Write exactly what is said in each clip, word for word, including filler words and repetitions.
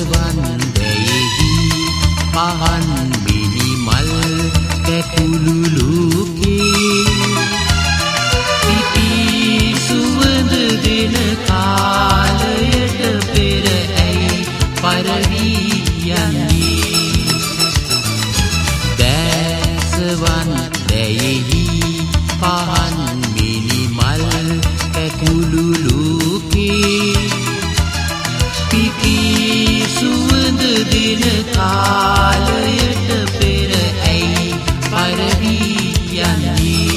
වන්දයෙහි පහන් මිනිමල් කැකුළු ලෝකේ පිපි සුවඳ දෙන කාලයට පෙර ඇයි පරවී යන්නේ දැස වන්දයෙහි පහන් මිනිමල් කැකුළු ලෝකේ පිපි සුවඳ දෙන කාලයට පෙර ඇයි පරවී යන්නේ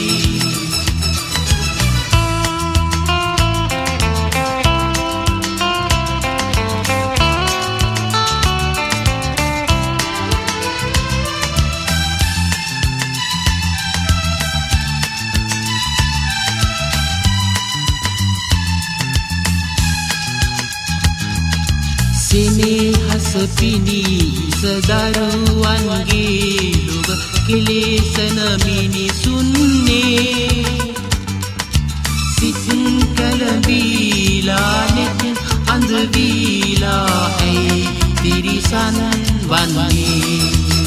සෙනෙහස පිණී සදරුවන්ගේ ලොව කෙලෙසන මිනිසුන්නේ සිත් කලඹීලා නෙත් අඳ වීලා ඇයි තිරිසන් වන්නේ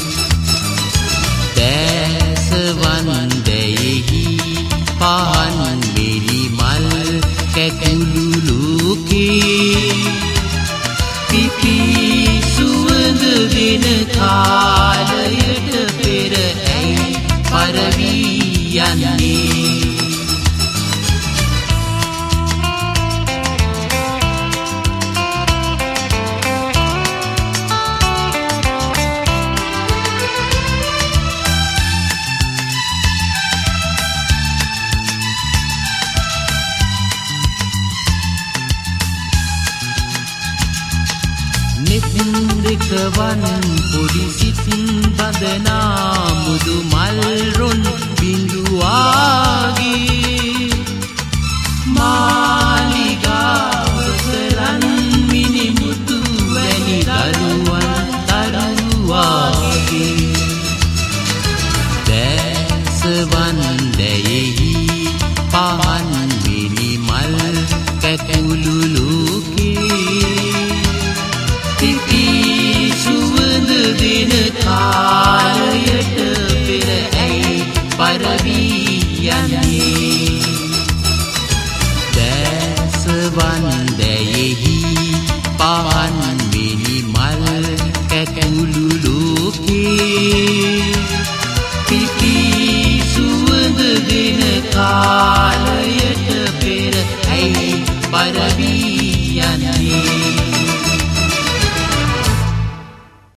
දැස වන්දයෙහි පහන් මිනිමල් කැකුළු ලෝකේ පිපි සුවඳ දෙන කාලයට පෙර ඇයි පරවී යන්නේ දෙකවන් පොඩි සිත් බඳනා මුදු මල් රොන් බිඳුවාගේ මාලිගාව කරන් මිනිමුතු වැනි දරුවන් දරුවාගේ දැස වන්දයෙහි පහන් මිනිමල් කැකුළු ලෝකේ පිපි සුවඳ දෙන කාලයට පෙර ඇයි පරවී යන්නේ දැස වන්දයෙහි පහන් මිනිමල් කැකුළු ලෝකේ